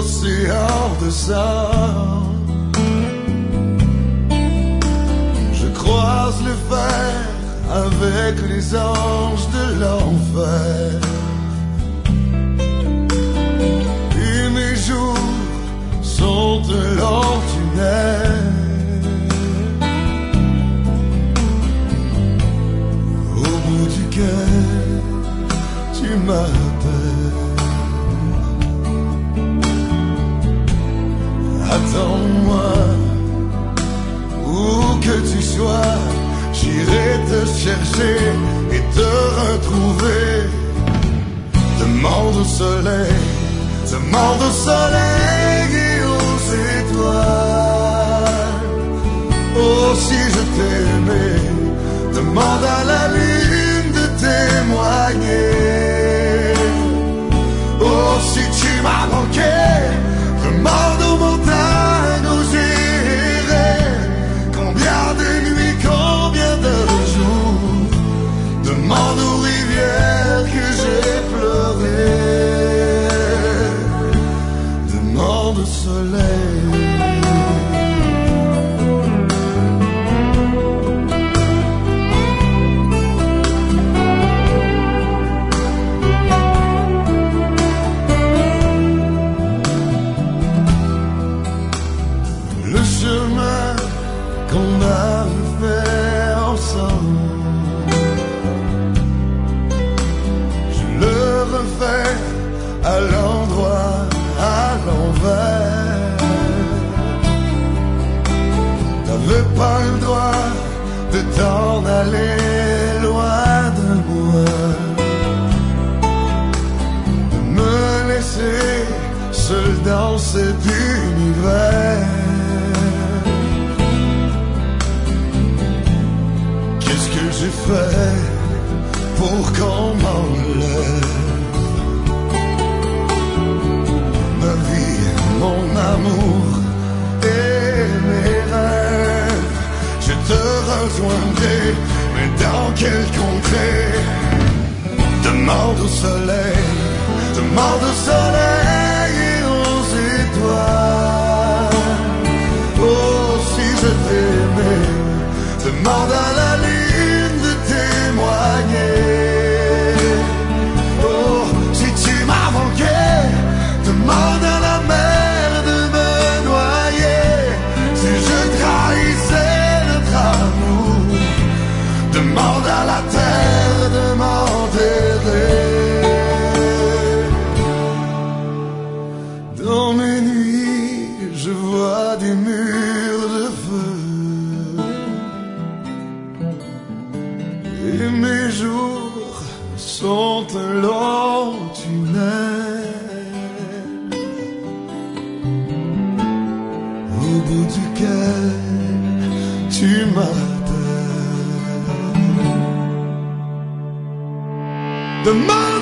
l'océan de sang. Je croise le fer avec les anges de l'enfer. Et mes jours sont un long tunnel. Au bout duquel tu m'appelles. Attends-moi, où que tu sois, j'irai te chercher et te retrouver. Demande au soleil, demande au soleil et aux étoiles. Oh, si je t'aimais, demande à la lune de témoigner. Oh, si tu m'as manqué, demande aux montagnes où j'irai. Combien de nuits, combien de jours, demande aux rivières que j'ai pleuré. Demande au soleil. Qu'on avait fait ensemble, je le refais à l'endroit, à l'envers. T'avais pas le droit de t'en aller loin de moi, de me laisser seul dans cet univers. J'ai fait pour qu'on m'enlève ma vie, mon amour et mes rêves. Je te rejoindrai, mais dans quelle contrée? Demande au soleil, demande au soleil et aux étoiles. Oh, si je t'aimais, demande à la lune de témoigner. Oh, si tu m'as manqué, demande à la mer de me noyer. Si je trahissais notre amour, demande à la terre de m'enterrer. Dans mes nuits, je vois des murs de feu. Et mes jours sont un long tunnel, au bout duquel tu m'appelles. Demain